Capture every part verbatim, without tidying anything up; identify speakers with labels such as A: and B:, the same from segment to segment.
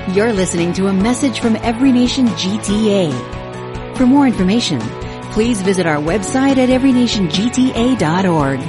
A: You're listening to a message from Every Nation G T A. For more information, please visit our website at every nation g t a dot org.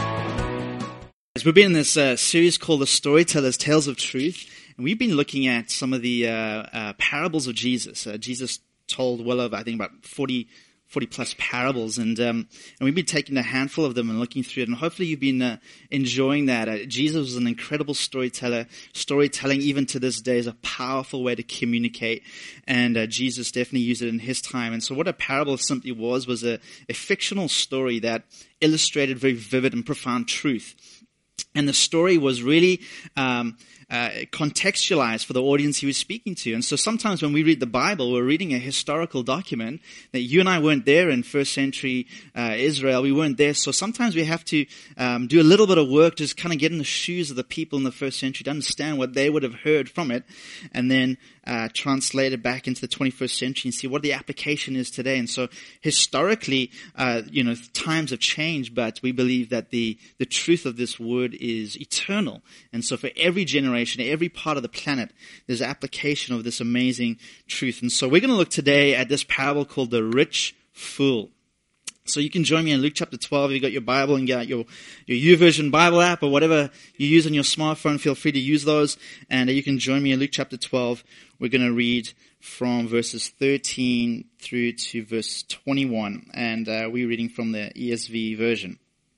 B: We've been in this uh, series called The Storytellers, Tales of Truth, and we've been looking at some of the uh, uh, parables of Jesus. Uh, Jesus told well over, I think, about forty, forty plus parables, and um, and we've been taking a handful of them and looking through it, and hopefully you've been uh, enjoying that. Uh, Jesus was an incredible storyteller. Storytelling, even to this day, is a powerful way to communicate, and uh, Jesus definitely used it in his time. And so what a parable simply was, was a, a fictional story that illustrated very vivid and profound truth. And the story was really um, uh, contextualized for the audience he was speaking to. And so sometimes when we read the Bible, we're reading a historical document that you and I weren't there in first century uh, Israel. We weren't there. So sometimes we have to um, do a little bit of work to just kind of get in the shoes of the people in the first century to understand what they would have heard from it, and then uh, translate it back into the twenty-first century and see what the application is today. And so historically, uh, you know, times have changed, but we believe that the, the truth of this word is eternal. And so for every generation, every part of the planet, there's application of this amazing truth. And so we're going to look today at this parable called the rich fool. So you can join me in Luke chapter twelve. If you've got your Bible and got your, your YouVersion Bible app or whatever you use on your smartphone, feel free to use those. And you can join me in Luke chapter twelve. We're going to read from verses thirteen through to verse twenty-one. And uh, we're reading from the E S V version.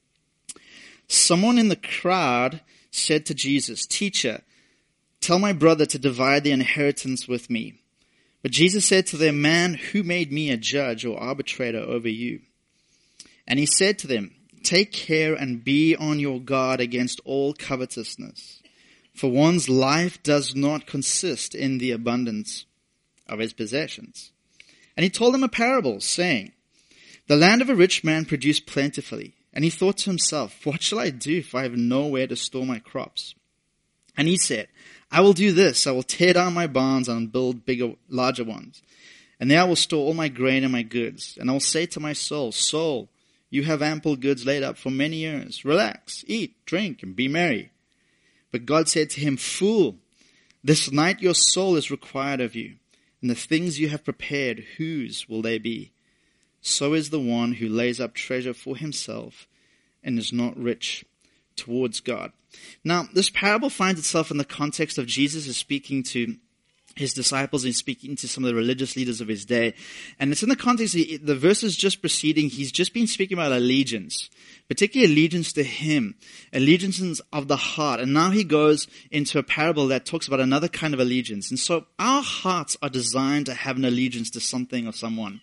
B: Someone in the crowd said to Jesus, "Teacher, tell my brother to divide the inheritance with me." But Jesus said to them, "Man, who made me a judge or arbitrator over you?" And he said to them, "Take care and be on your guard against all covetousness, for one's life does not consist in the abundance of his possessions." And he told them a parable, saying, "The land of a rich man produced plentifully. And he thought to himself, what shall I do if I have nowhere to store my crops? And he said, I will do this. I will tear down my barns and build bigger, larger ones. And there I will store all my grain and my goods. And I will say to my soul, soul, you have ample goods laid up for many years. Relax, eat, drink, and be merry. But God said to him, fool, this night your soul is required of you. And the things you have prepared, whose will they be? So is the one who lays up treasure for himself and is not rich towards God. Now, this parable finds itself in the context of Jesus is speaking to his disciples and speaking to some of the religious leaders of his day. And it's in the context, of the verses just preceding, he's just been speaking about allegiance, particularly allegiance to him, allegiance of the heart. And now he goes into a parable that talks about another kind of allegiance. And so our hearts are designed to have an allegiance to something or someone.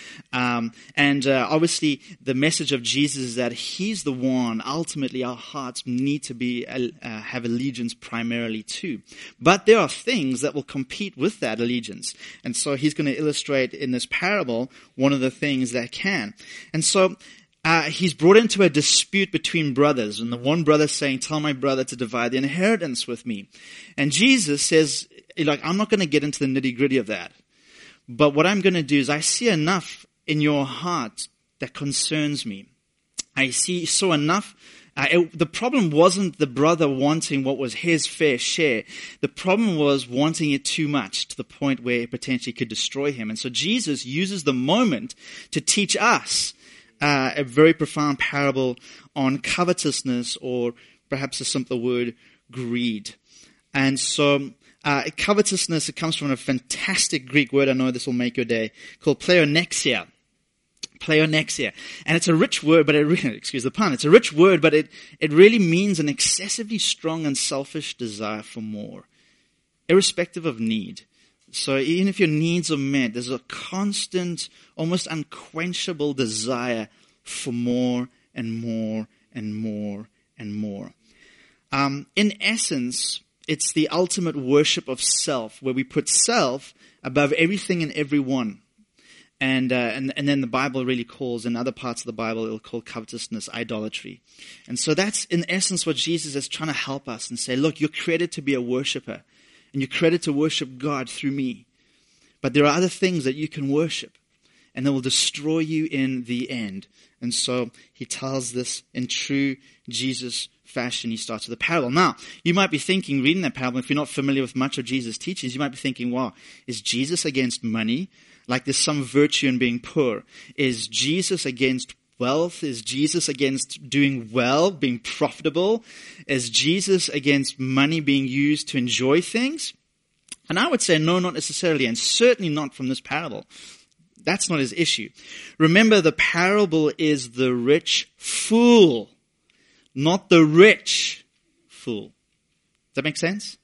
B: Um, and uh, obviously the message of Jesus is that he's the one ultimately our hearts need to be uh, have allegiance primarily to. But there are things that will compete with that allegiance. And so he's going to illustrate in this parable one of the things that can. And so Uh, he's brought into a dispute between brothers, and the one brother saying, tell my brother to divide the inheritance with me. And Jesus says, like, I'm not going to get into the nitty gritty of that. But what I'm going to do is I see enough in your heart that concerns me. I see, saw enough. Uh, it, the problem wasn't the brother wanting what was his fair share. The problem was wanting it too much to the point where it potentially could destroy him. And so Jesus uses the moment to teach us Uh, a very profound parable on covetousness, or perhaps a simpler word, greed. And so uh, covetousness, it comes from a fantastic Greek word, I know this will make your day, called pleonexia. Pleonexia. And it's a rich word, but it really, excuse the pun, it's a rich word, but it, it really means an excessively strong and selfish desire for more, irrespective of need. So even if your needs are met, there's a constant, almost unquenchable desire for more and more and more and more. Um, in essence, it's the ultimate worship of self, where we put self above everything and everyone. And, uh, and and then the Bible really calls, in other parts of the Bible, it'll call covetousness idolatry. And so that's in essence what Jesus is trying to help us and say, look, you're created to be a worshiper. And you're created to worship God through me. But there are other things that you can worship, and they will destroy you in the end. And so he tells this in true Jesus fashion, he starts with a parable. Now, you might be thinking, reading that parable, if you're not familiar with much of Jesus' teachings, you might be thinking, wow, is Jesus against money? Like there's some virtue in being poor. Is Jesus against wealth? Is Jesus against doing well, being profitable? Is Jesus against money being used to enjoy things? And I would say no, not necessarily, and certainly not from this parable. That's not his issue. Remember, the parable is the rich fool, not the rich fool. Does that make sense?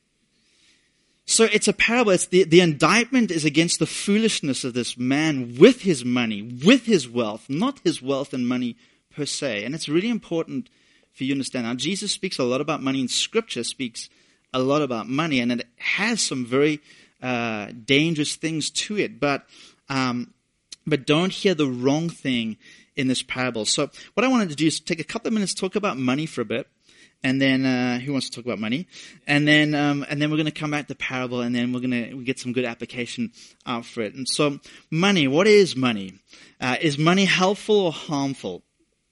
B: So it's a parable. It's the, the indictment is against the foolishness of this man with his money, with his wealth, not his wealth and money per se. And it's really important for you to understand. Now, Jesus speaks a lot about money, and Scripture speaks a lot about money, and it has some very uh, dangerous things to it. But um, but don't hear the wrong thing in this parable. So what I wanted to do is take a couple of minutes to talk about money for a bit. And then, uh, who wants to talk about money? And then, um, and then we're going to come back to parable, and then we're going to we get some good application out for it. And so, money. What is money? Uh, is money helpful or harmful?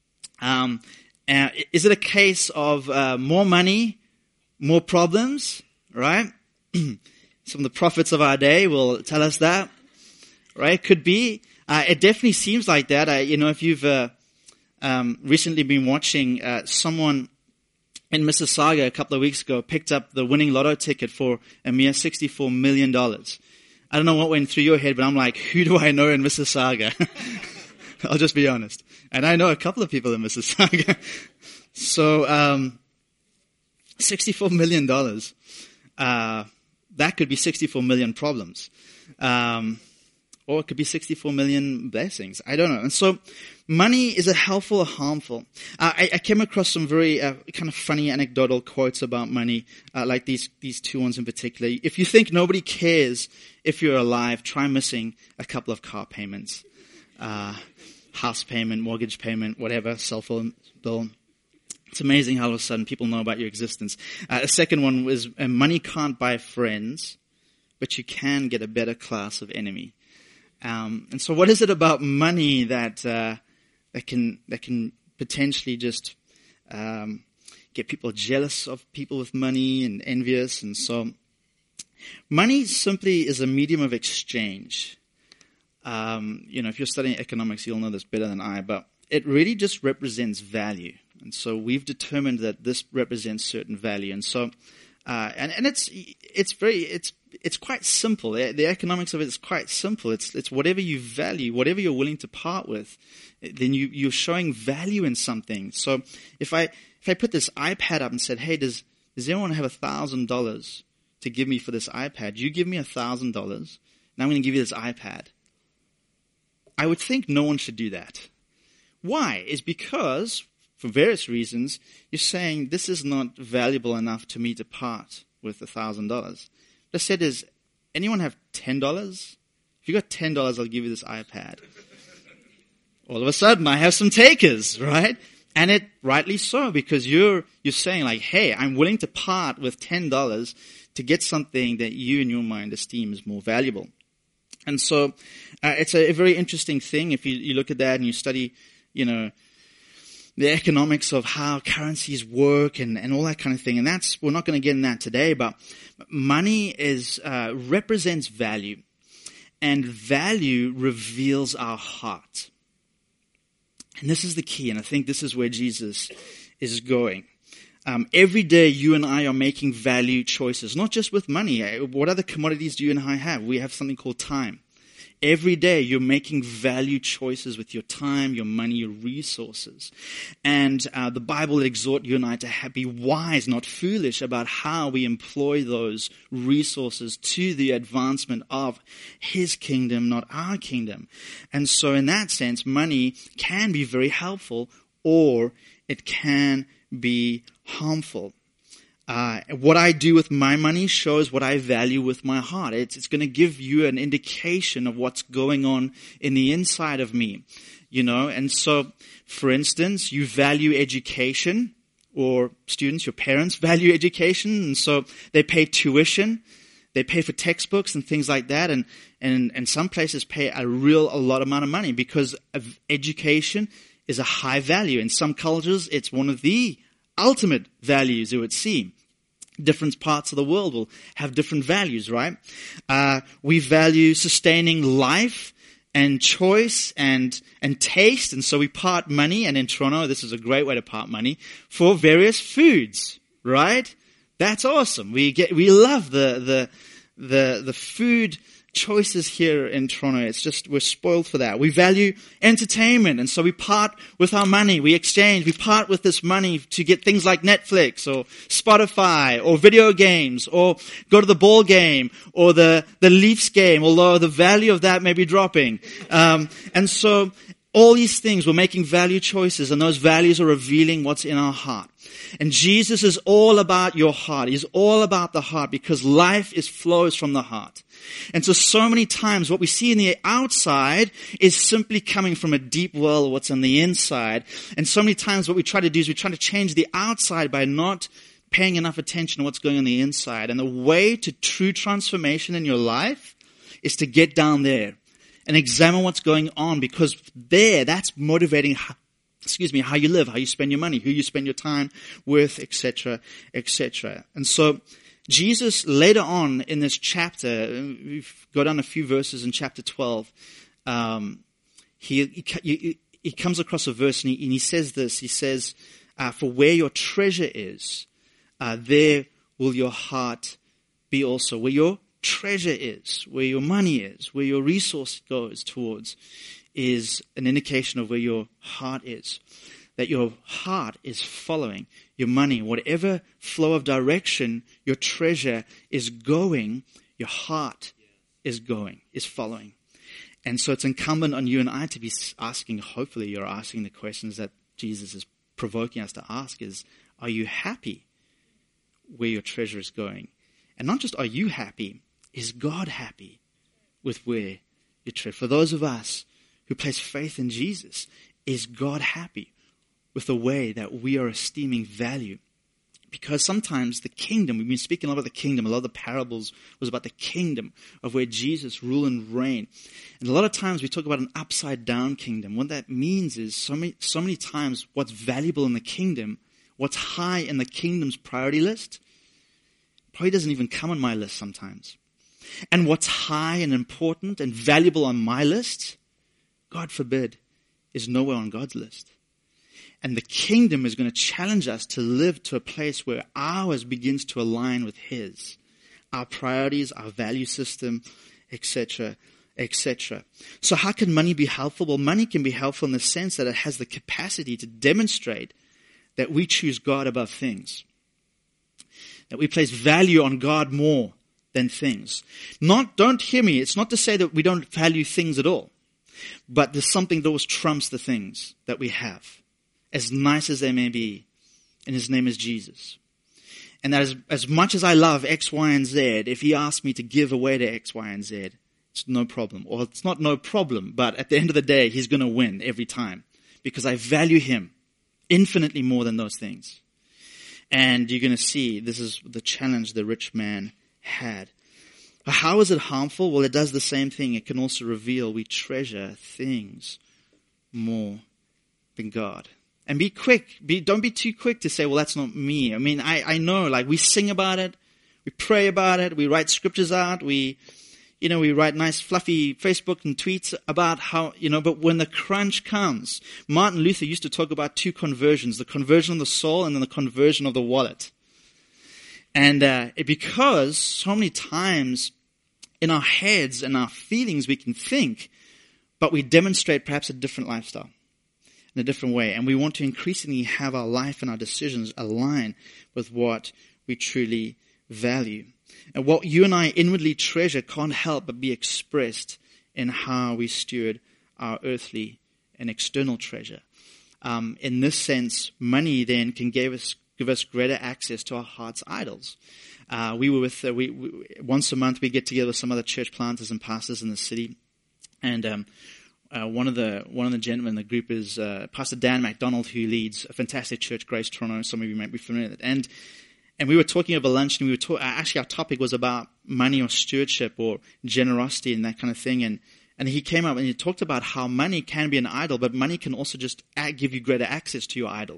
B: Um, uh, is it a case of uh, more money, more problems? Right? Some of the prophets of our day will tell us that. Right? Could be. Uh, it definitely seems like that. Uh, you know, if you've uh, um, recently been watching uh, someone in Mississauga a couple of weeks ago picked up the winning lotto ticket for a mere sixty-four million dollars. I don't know what went through your head, but I'm like, who do I know in Mississauga? I'll just be honest. And I know a couple of people in Mississauga. So, um, sixty-four million dollars. Uh, that could be sixty-four million problems. Um, or it could be sixty-four million blessings. I don't know. And so, money, is it helpful or harmful? Uh, I, I came across some very uh, kind of funny anecdotal quotes about money, uh, like these these two ones in particular. If you think nobody cares if you're alive, try missing a couple of car payments, uh, house payment, mortgage payment, whatever, cell phone bill. It's amazing how all of a sudden people know about your existence. Uh, a second one was uh, money can't buy friends, but you can get a better class of enemy. Um, and so what is it about money that uh, that can that can potentially just um, get people jealous of people with money and envious? And so money simply is a medium of exchange. Um, you know, if you're studying economics, you'll know this better than I, but it really just represents value. And so we've determined that this represents certain value. And so Uh, and, and it's, it's very, it's, it's quite simple. The, the economics of it is quite simple. It's, it's whatever you value, whatever you're willing to part with, then you, you're showing value in something. So if I, if I put this iPad up and said, hey, does, does anyone have a thousand dollars to give me for this iPad? You give me a thousand dollars. Now I'm going to give you this iPad. I would think no one should do that. Why? Is because, for various reasons, you're saying this is not valuable enough to me to part with a thousand dollars. What I said is, anyone have ten dollars? If you got ten dollars, I'll give you this iPad. All of a sudden, I have some takers, right? And it rightly so, because you're you're saying like, hey, I'm willing to part with ten dollars to get something that you in your mind esteem is more valuable. And so, uh, it's a, a very interesting thing if you, you look at that and you study, you know, the economics of how currencies work and, and all that kind of thing. And that's, we're not going to get in that today, but money is, uh, represents value, and value reveals our heart. And this is the key. And I think this is where Jesus is going. Um, every day you and I are making value choices, not just with money. What other commodities do you and I have? We have something called time. Every day you're making value choices with your time, your money, your resources. And uh, the Bible exhorts you and I to have, be wise, not foolish, about how we employ those resources to the advancement of His kingdom, not our kingdom. And so in that sense, money can be very helpful, or it can be harmful. Uh, what I do with my money shows what I value with my heart. It's, it's going to give you an indication of what's going on in the inside of me, you know. And so, for instance, you value education, or students, your parents value education, and so they pay tuition, they pay for textbooks and things like that, and and and some places pay a real a lot amount of money because of education is a high value. In some cultures, it's one of the ultimate values, it would seem. Different parts of the world will have different values, right? Uh, we value sustaining life and choice and and taste, and so we part money, and in Toronto, this is a great way to part money, for various foods, right? That's awesome. We get we love the the the the food choices here in Toronto. It's just, we're spoiled for that. We value entertainment, and so we part with our money. We exchange, we part with this money to get things like Netflix or Spotify or video games or go to the ball game or the, the Leafs game, although the value of that may be dropping. Um, and so all these things, we're making value choices, and those values are revealing what's in our heart. And Jesus is all about your heart. He's all about the heart, because life is flows from the heart. And so, so many times what we see in the outside is simply coming from a deep well of what's on the inside. And so many times what we try to do is we try to change the outside by not paying enough attention to what's going on the inside. And the way to true transformation in your life is to get down there and examine what's going on, because there, that's motivating how, excuse me, how you live, how you spend your money, who you spend your time with, et cetera, et cetera. And so Jesus, later on in this chapter, we've got down a few verses in chapter twelve, um, he, he he comes across a verse and he, and he says this, he says, uh, for where your treasure is, uh, there will your heart be also. Where your treasure is, where your money is, where your resource goes towards, is an indication of where your heart is. That your heart is following your money. Whatever flow of direction your treasure is going, your heart is going, is following. And so it's incumbent on you and I to be asking, hopefully you're asking the questions that Jesus is provoking us to ask, is, are you happy where your treasure is going? And not just are you happy, is God happy with where your treasure? For those of us who place faith in Jesus, is God happy with the way that we are esteeming value? Because sometimes the kingdom, we've been speaking a lot about the kingdom, a lot of the parables was about the kingdom of where Jesus rule and reign. And a lot of times we talk about an upside down kingdom. What that means is so many, so many times what's valuable in the kingdom, what's high in the kingdom's priority list, probably doesn't even come on my list sometimes. And what's high and important and valuable on my list, God forbid, is nowhere on God's list. And the kingdom is going to challenge us to live to a place where ours begins to align with His. Our priorities, our value system, et cetera, et cetera. So how can money be helpful? Well, money can be helpful in the sense that it has the capacity to demonstrate that we choose God above things. That we place value on God more than things. Not, don't hear me, it's not to say that we don't value things at all. But there's something that always trumps the things that we have, as nice as they may be, and His name is Jesus. And that as, as much as I love X, Y, and Z, if He asks me to give away to X, Y, and Z, it's no problem. Or it's not no problem, but at the end of the day, He's going to win every time, because I value Him infinitely more than those things. And you're going to see this is the challenge the rich man had. How is it harmful? Well, it does the same thing. It can also reveal we treasure things more than God. And be quick. Be, don't be too quick to say, well, that's not me. I mean, I, I know, like, we sing about it. We pray about it. We write scriptures out. We, you know, we write nice fluffy Facebook and tweets about how, you know, but when the crunch comes, Martin Luther used to talk about two conversions, the conversion of the soul and then the conversion of the wallet. And uh, it, because so many times in our heads and our feelings we can think, but we demonstrate perhaps a different lifestyle in a different way. And we want to increasingly have our life and our decisions align with what we truly value. And what you and I inwardly treasure can't help but be expressed in how we steward our earthly and external treasure. Um, in this sense, money then can give us give us greater access to our heart's idols. Uh, we were with, uh, we, we, once a month we get together with some other church planters and pastors in the city. And um, uh, one of the one of the gentlemen in the group is uh, Pastor Dan MacDonald, who leads a fantastic church, Grace Toronto. Some of you might be familiar with it. And and we were talking over lunch, and we were talk- actually our topic was about money or stewardship or generosity and that kind of thing. And and he came up and he talked about how money can be an idol, but money can also just give you greater access to your idols.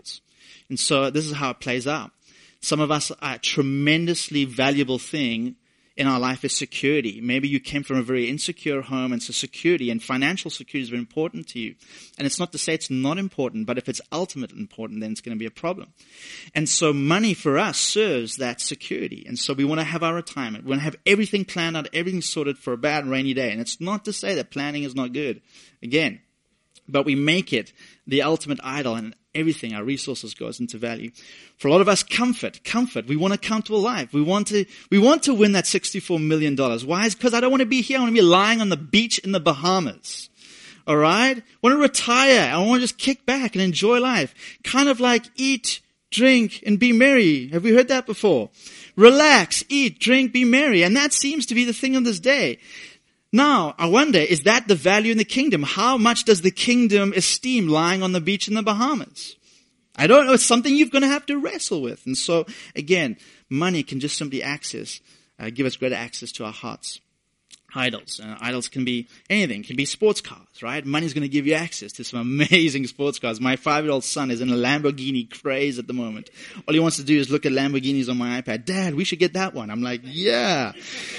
B: And so this is how it plays out. Some of us, a tremendously valuable thing in our life is security. Maybe you came from a very insecure home, and so security and financial security is very important to you. And it's not to say it's not important, but if it's ultimately important, then it's going to be a problem. And so money for us serves that security. And so we want to have our retirement. We want to have everything planned out, everything sorted for a bad rainy day. And it's not to say that planning is not good. Again, but we make it the ultimate idol, and everything, our resources, goes into value. For a lot of us, comfort, comfort. We want a comfortable life. We want to, we want to win that sixty-four million dollars. Why? It's because I don't want to be here. I want to be lying on the beach in the Bahamas. All right? I want to retire. I want to just kick back and enjoy life. Kind of like eat, drink, and be merry. Have we heard that before? Relax, eat, drink, be merry. And that seems to be the thing on this day. Now, I wonder, is that the value in the kingdom? How much does the kingdom esteem lying on the beach in the Bahamas? I don't know. It's something you're going to have to wrestle with. And so, again, money can just simply access, uh, give us greater access to our hearts. Idols. Uh, idols can be anything. It can be sports cars, right? Money's going to give you access to some amazing sports cars. My five-year-old son is in a Lamborghini craze at the moment. All he wants to do is look at Lamborghinis on my iPad. Dad, we should get that one. I'm like, yeah.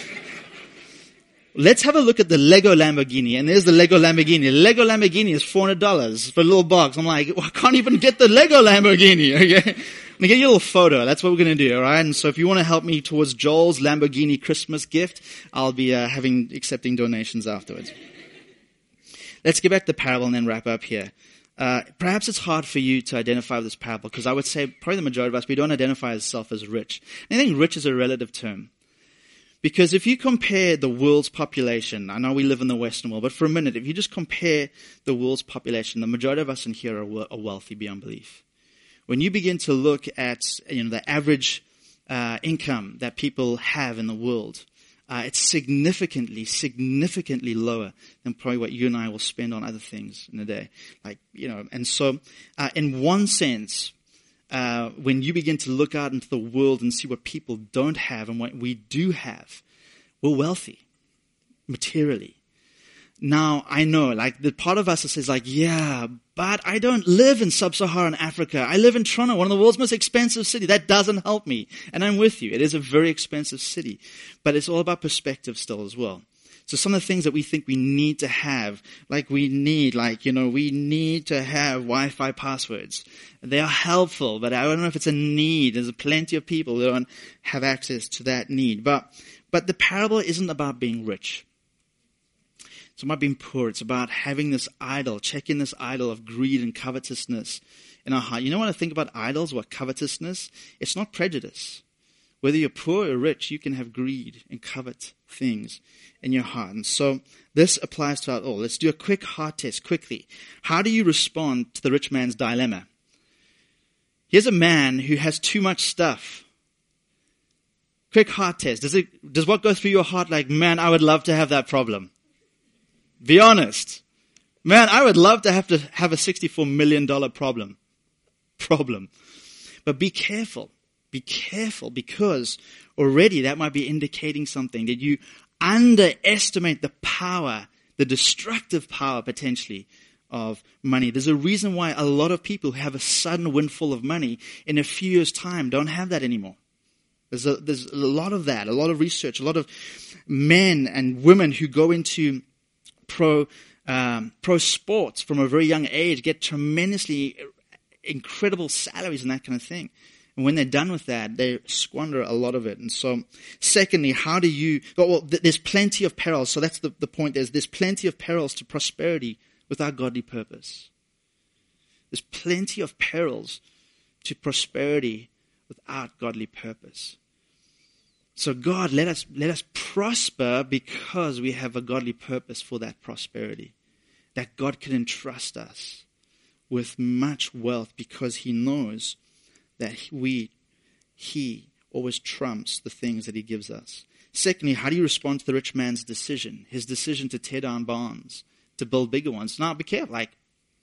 B: Let's have a look at the Lego Lamborghini. And there's the Lego Lamborghini. The Lego Lamborghini is four hundred dollars for a little box. I'm like, well, I can't even get the Lego Lamborghini. Okay. I'm going to get you a little photo. That's what we're going to do. All right. And so if you want to help me towards Joel's Lamborghini Christmas gift, I'll be uh, having, accepting donations afterwards. Let's get back to the parable and then wrap up here. Uh, perhaps it's hard for you to identify with this parable, because I would say probably the majority of us, we don't identify ourselves as rich. And I think rich is a relative term. Because if you compare the world's population, I know we live in the Western world, but for a minute, if you just compare the world's population, the majority of us in here are, are wealthy beyond belief. When you begin to look at, you know, the average uh, income that people have in the world, uh, it's significantly, significantly lower than probably what you and I will spend on other things in a day. Like, you know, and so, uh, in one sense, Uh, when you begin to look out into the world and see what people don't have and what we do have, we're wealthy, materially. Now, I know, like, the part of us that says, like, yeah, but I don't live in sub-Saharan Africa. I live in Toronto, one of the world's most expensive cities. That doesn't help me. And I'm with you. It is a very expensive city. But it's all about perspective still as well. So some of the things that we think we need to have, like we need, like, you know, we need to have Wi-Fi passwords. They are helpful, but I don't know if it's a need. There's plenty of people who don't have access to that need. But, but the parable isn't about being rich. It's about being poor. It's about having this idol, checking this idol of greed and covetousness in our heart. You know what I think about idols, what covetousness? It's not prejudice. Whether you're poor or rich, you can have greed and covet things in your heart. And so this applies to us all. Let's do a quick heart test quickly. How do you respond to the rich man's dilemma? Here's a man who has too much stuff. Quick heart test. Does it, does what go through your heart like, man, I would love to have that problem? Be honest. Man, I would love to have to have a sixty-four million dollars problem. Problem. But be careful. Be careful, because already that might be indicating something, that you underestimate the power, the destructive power potentially of money. There's a reason why a lot of people who have a sudden windfall of money in a few years' time don't have that anymore. There's a, there's a lot of that, a lot of research, a lot of men and women who go into pro um, pro sports from a very young age, get tremendously incredible salaries and that kind of thing. And when they're done with that, they squander a lot of it. And so, secondly, how do you, well, there's plenty of perils. So that's the, the point. There's, there's plenty of perils to prosperity without godly purpose. There's plenty of perils to prosperity without godly purpose. So God, let us, let us prosper because we have a godly purpose for that prosperity. That God can entrust us with much wealth because He knows that we, He always trumps the things that He gives us. Secondly, how do you respond to the rich man's decision? His decision to tear down barns, to build bigger ones. Now, be careful. Like,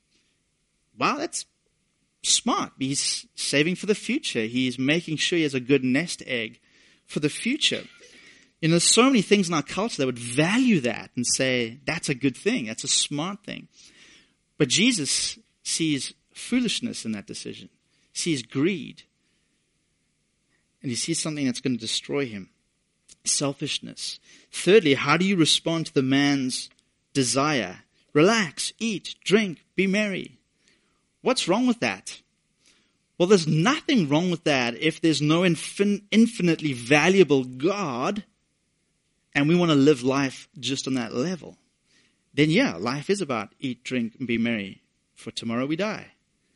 B: wow, that's smart. He's saving for the future. He's making sure he has a good nest egg for the future. You know, there's so many things in our culture that would value that and say, that's a good thing. That's a smart thing. But Jesus sees foolishness in that decision. He sees greed. And he sees something that's going to destroy him. Selfishness. Thirdly, how do you respond to the man's desire? Relax, eat, drink, be merry. What's wrong with that? Well, there's nothing wrong with that if there's no infin- infinitely valuable God and we want to live life just on that level. Then yeah, life is about eat, drink, and be merry, for tomorrow we die.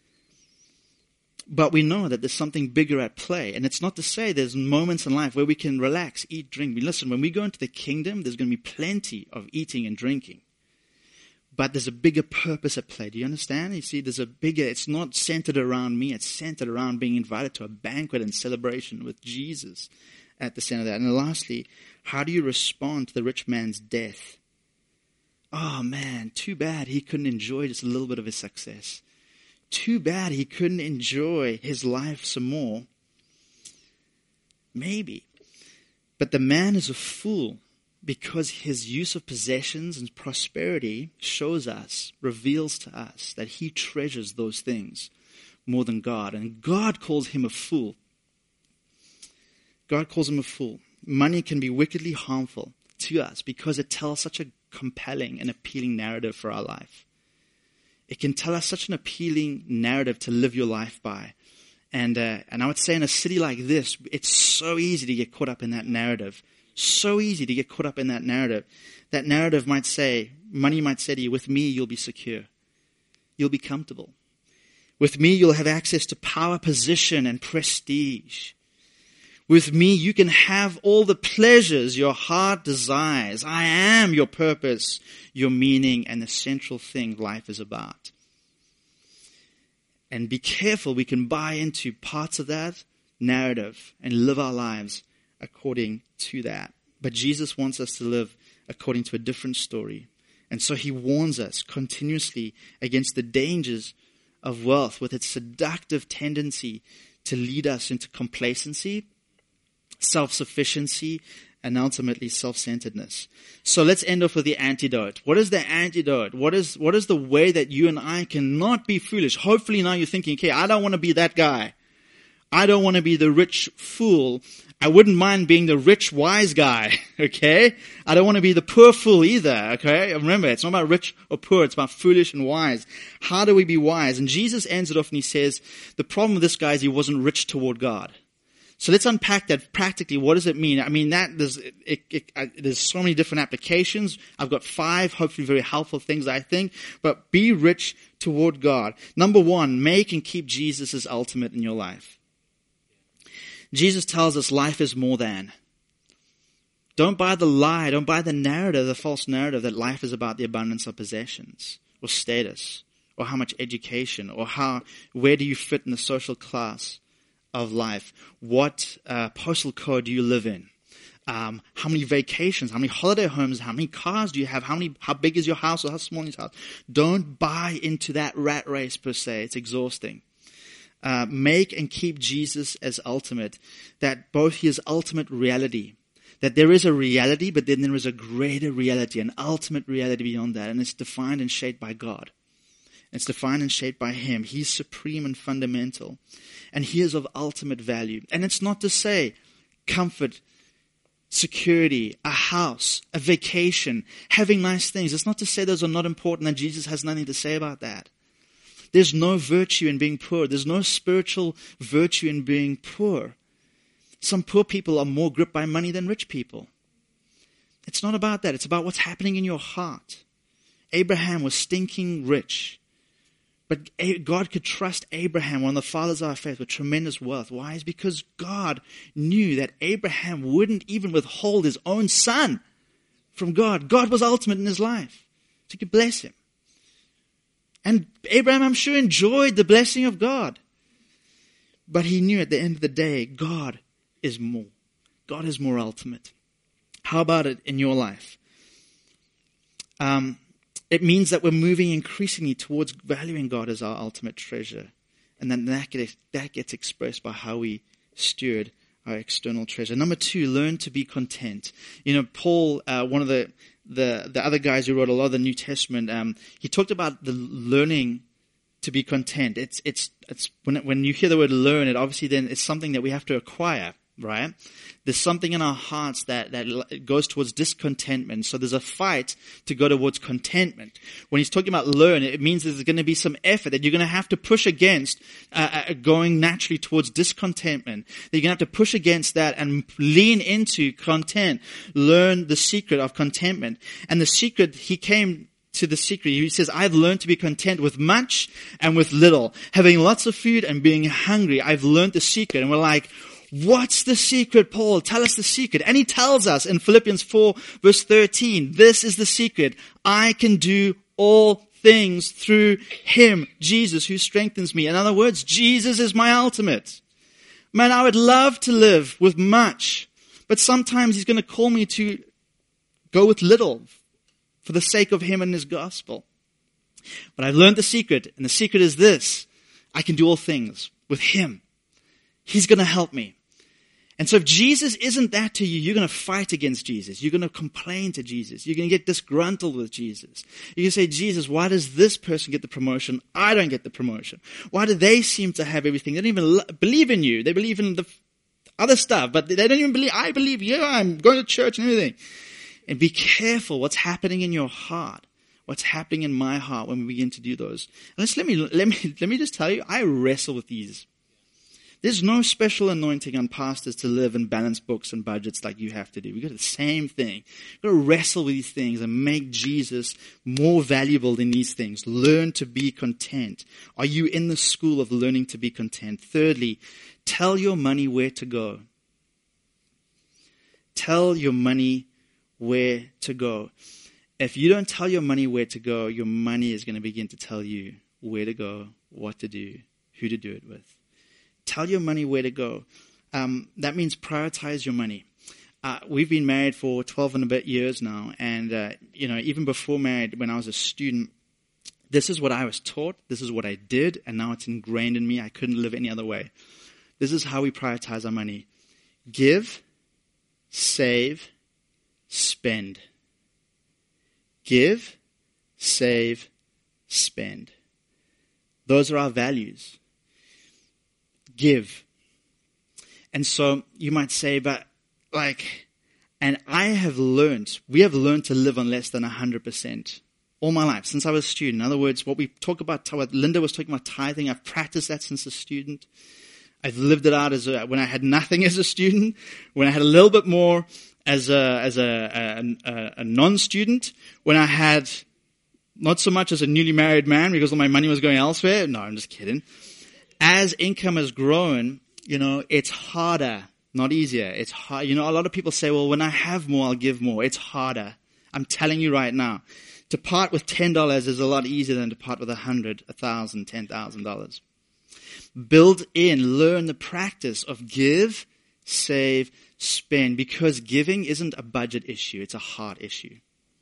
B: But we know that there's something bigger at play. And it's not to say there's moments in life where we can relax, eat, drink. Listen, when we go into the kingdom, there's going to be plenty of eating and drinking. But there's a bigger purpose at play. Do you understand? You see, there's a bigger, it's not centered around me. It's centered around being invited to a banquet and celebration with Jesus at the center of that. And lastly, how do you respond to the rich man's death? Oh man, too bad he couldn't enjoy just a little bit of his success. Too bad he couldn't enjoy his life some more. Maybe. But the man is a fool because his use of possessions and prosperity shows us, reveals to us that he treasures those things more than God. And God calls him a fool. God calls him a fool. Money can be wickedly harmful to us because it tells such a compelling and appealing narrative for our life. It can tell us such an appealing narrative to live your life by. And uh, and I would say in a city like this, it's so easy to get caught up in that narrative. So easy to get caught up in that narrative. That narrative might say, money might say to you, with me you'll be secure. You'll be comfortable. With me you'll have access to power, position, and prestige. With me you can have all the pleasures your heart desires. I am your purpose, your meaning, and the central thing life is about. And be careful, we can buy into parts of that narrative and live our lives according to that. But Jesus wants us to live according to a different story. And so he warns us continuously against the dangers of wealth with its seductive tendency to lead us into complacency, self-sufficiency, and ultimately self-centeredness. So let's end off with the antidote. What is the antidote? What is what is the way that you and I cannot be foolish? Hopefully now you're thinking, okay, I don't want to be that guy. I don't want to be the rich fool. I wouldn't mind being the rich wise guy, okay? I don't want to be the poor fool either, okay? Remember, it's not about rich or poor, it's about foolish and wise. How do we be wise? And Jesus ends it off and he says, the problem with this guy is he wasn't rich toward God. So let's unpack that practically. What does it mean? I mean, that there's it, it, it, there's so many different applications. I've got five, hopefully very helpful things, I think. But be rich toward God. Number one, make and keep Jesus as ultimate in your life. Jesus tells us life is more than. Don't buy the lie, don't buy the narrative, the false narrative that life is about the abundance of possessions or status or how much education or how, where do you fit in the social class of life? What uh, postal code do you live in? Um, how many vacations? How many holiday homes? How many cars do you have? How many? How big is your house or how small is your house? Don't buy into that rat race per se. It's exhausting. Uh, make and keep Jesus as ultimate. That both he is ultimate reality. That there is a reality, but then there is a greater reality, an ultimate reality beyond that, and it's defined and shaped by God. It's defined and shaped by him. He's supreme and fundamental. And he is of ultimate value. And it's not to say comfort, security, a house, a vacation, having nice things. It's not to say those are not important and Jesus has nothing to say about that. There's no virtue in being poor. There's no spiritual virtue in being poor. Some poor people are more gripped by money than rich people. It's not about that. It's about what's happening in your heart. Abraham was stinking rich. But God could trust Abraham, one of the fathers of our faith, with tremendous wealth. Why? It's because God knew that Abraham wouldn't even withhold his own son from God. God was ultimate in his life. So he could bless him. And Abraham, I'm sure, enjoyed the blessing of God. But he knew at the end of the day, God is more. God is more ultimate. How about it in your life? Um... It means that we're moving increasingly towards valuing God as our ultimate treasure. And then that gets, that gets expressed by how we steward our external treasure. Number two, learn to be content. You know, Paul, uh, one of the, the, the other guys who wrote a lot of the New Testament, um, he talked about the learning to be content. It's, it's, it's, when, when you hear the word learn, it obviously then it's something that we have to acquire, right? There's something in our hearts that, that goes towards discontentment. So there's a fight to go towards contentment. When he's talking about learn, it means there's going to be some effort that you're going to have to push against, uh, uh, going naturally towards discontentment. That you're going to have to push against that and lean into content. Learn the secret of contentment. And the secret, he came to the secret. He says, I've learned to be content with much and with little. Having lots of food and being hungry. I've learned the secret. And we're like, what's the secret, Paul? Tell us the secret. And he tells us in Philippians four verse thirteen, this is the secret. I can do all things through him, Jesus, who strengthens me. In other words, Jesus is my ultimate. Man, I would love to live with much, but sometimes he's going to call me to go with little for the sake of him and his gospel. But I've learned the secret, and the secret is this. I can do all things with him. He's going to help me. And so if Jesus isn't that to you, you're going to fight against Jesus. You're going to complain to Jesus. You're going to get disgruntled with Jesus. You're going to say, Jesus, why does this person get the promotion? I don't get the promotion. Why do they seem to have everything? They don't even lo- believe in you. They believe in the other stuff, but they don't even believe, I believe, yeah, I'm going to church and everything. And be careful what's happening in your heart. What's happening in my heart when we begin to do those. And let's, let me, let me, let me just tell you, I wrestle with these. There's no special anointing on pastors to live and balance books and budgets like you have to do. We've got the same thing. We've got to wrestle with these things and make Jesus more valuable than these things. Learn to be content. Are you in the school of learning to be content? Thirdly, tell your money where to go. Tell your money where to go. If you don't tell your money where to go, your money is going to begin to tell you where to go, what to do, who to do it with. Tell your money where to go. Um, that means prioritize your money. Uh, we've been married for twelve and a bit years now. And, uh, you know, even before married, when I was a student, this is what I was taught. This is what I did. And now it's ingrained in me. I couldn't live any other way. This is how we prioritize our money. Give, save, spend. Give, save, spend. Those are our values. Give. And so you might say, but like, and I have learned, we have learned to live on less than one hundred percent all my life, since I was a student. In other words, what we talk about, what Linda was talking about tithing, I've practiced that since a student. I've lived it out as a, when I had nothing as a student, when I had a little bit more as a, as a, a, a, a non-student, when I had not so much as a newly married man because all my money was going elsewhere. No, I'm just kidding. As income has grown, you know, it's harder, not easier. It's hard. You know, a lot of people say, well, when I have more, I'll give more. It's harder. I'm telling you right now, to part with ten dollars is a lot easier than to part with a hundred, a thousand, ten thousand dollars. Build in, learn the practice of give, save, spend, because giving isn't a budget issue. It's a heart issue.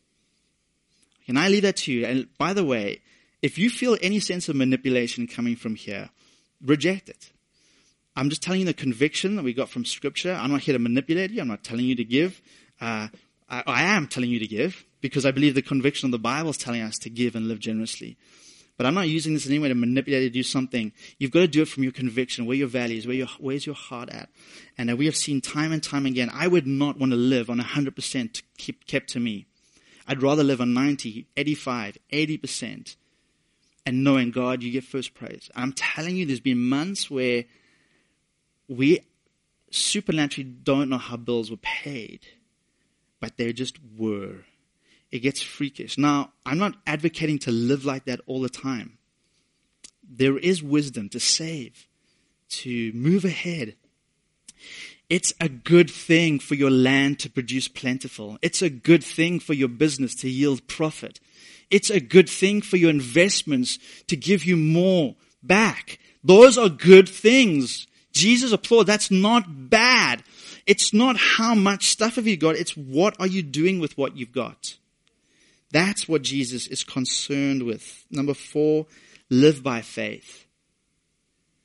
B: Can I leave that to you? And by the way, if you feel any sense of manipulation coming from here, reject it. I'm just telling you the conviction that we got from Scripture. I'm not here to manipulate you. I'm not telling you to give. Uh, I, I am telling you to give because I believe the conviction of the Bible is telling us to give and live generously. But I'm not using this in any way to manipulate you to do something. You've got to do it from your conviction, where your values, where your, where's your heart at. And uh, we have seen time and time again, I would not want to live on one hundred percent to keep, kept to me. I'd rather live on ninety, eighty-five, eighty percent. And knowing, God, you get first praise. I'm telling you, there's been months where we supernaturally don't know how bills were paid, but they just were. It gets freakish. Now, I'm not advocating to live like that all the time. There is wisdom to save, to move ahead. It's a good thing for your land to produce plentiful. It's a good thing for your business to yield profit. It's a good thing for your investments to give you more back. Those are good things. Jesus applauded. That's not bad. It's not how much stuff have you got. It's what are you doing with what you've got. That's what Jesus is concerned with. Number four, live by faith.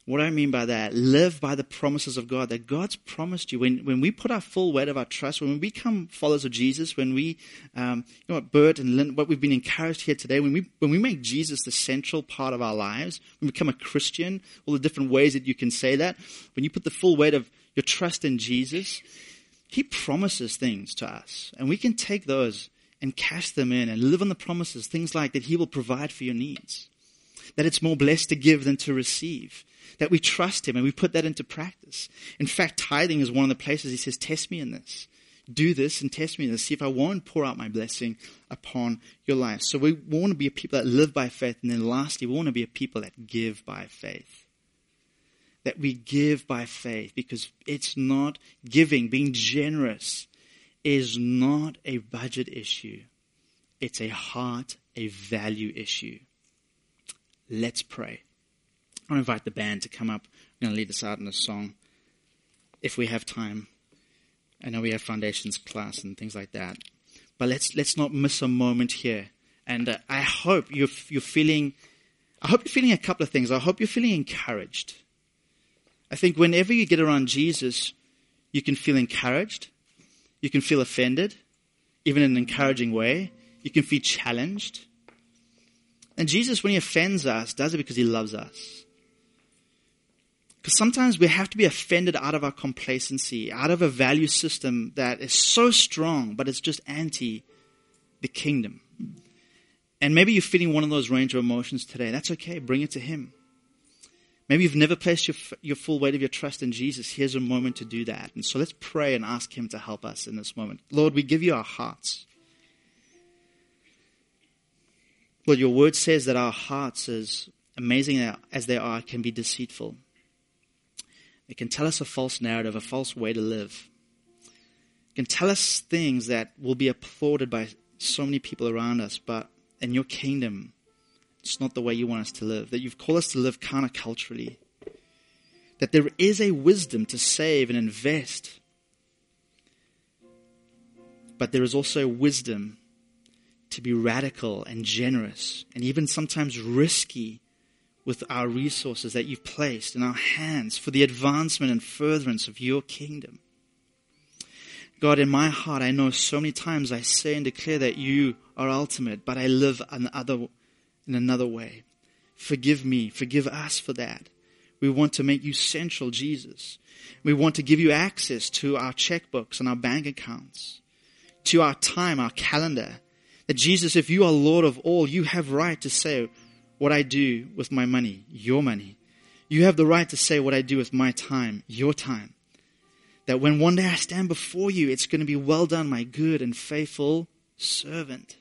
B: What do I mean by that? Live by the promises of God, that God's promised you. When when we put our full weight of our trust, when we become followers of Jesus, when we, um, you know what, Bert and Lynn, what we've been encouraged here today, when we when we make Jesus the central part of our lives, when we become a Christian, all the different ways that you can say that, when you put the full weight of your trust in Jesus, He promises things to us. And we can take those and cash them in and live on the promises, things like that He will provide for your needs, that it's more blessed to give than to receive, that we trust Him and we put that into practice. In fact, tithing is one of the places He says, test me in this. Do this and test me in this. See if I won't pour out my blessing upon your life. So we want to be a people that live by faith. And then lastly, we want to be a people that give by faith. That we give by faith, because it's not giving, being generous is not a budget issue. It's a heart, a value issue. Let's pray. I'll invite the band to come up. I'm going to lead us out in a song if we have time. I know we have foundations class and things like that, but let's let's not miss a moment here. And uh, I hope you're you're feeling. I hope you're feeling a couple of things. I hope you're feeling encouraged. I think whenever you get around Jesus, you can feel encouraged. You can feel offended, even in an encouraging way. You can feel challenged. And Jesus, when He offends us, does it because He loves us. Because sometimes we have to be offended out of our complacency, out of a value system that is so strong, but it's just anti the kingdom. And maybe you're feeling one of those range of emotions today. That's okay. Bring it to Him. Maybe you've never placed your, your full weight of your trust in Jesus. Here's a moment to do that. And so let's pray and ask Him to help us in this moment. Lord, we give You our hearts. Lord, Your word says that our hearts, as amazing as they are, can be deceitful. It can tell us a false narrative, a false way to live. It can tell us things that will be applauded by so many people around us, but in Your kingdom, it's not the way You want us to live. That You've called us to live counterculturally. That there is a wisdom to save and invest. But there is also wisdom to be radical and generous and even sometimes risky with our resources that You've placed in our hands for the advancement and furtherance of Your kingdom. God, in my heart, I know so many times I say and declare that You are ultimate, but I live another in another way. Forgive me. Forgive us for that. We want to make You central, Jesus. We want to give You access to our checkbooks and our bank accounts, to our time, our calendar. That Jesus, if You are Lord of all, You have right to say what I do with my money, Your money. You have the right to say what I do with my time, Your time. That when one day I stand before You, it's going to be well done, my good and faithful servant.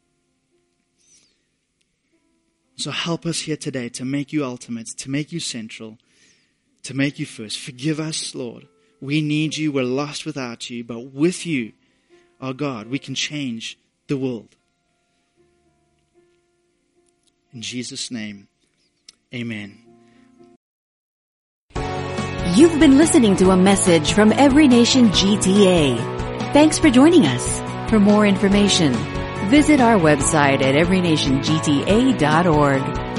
B: So help us here today to make You ultimate, to make You central, to make You first. Forgive us, Lord. We need You. We're lost without You. But with You, our God, we can change the world. In Jesus' name, amen.
A: You've been listening to a message from Every Nation G T A. Thanks for joining us. For more information, visit our website at every nation g t a dot org.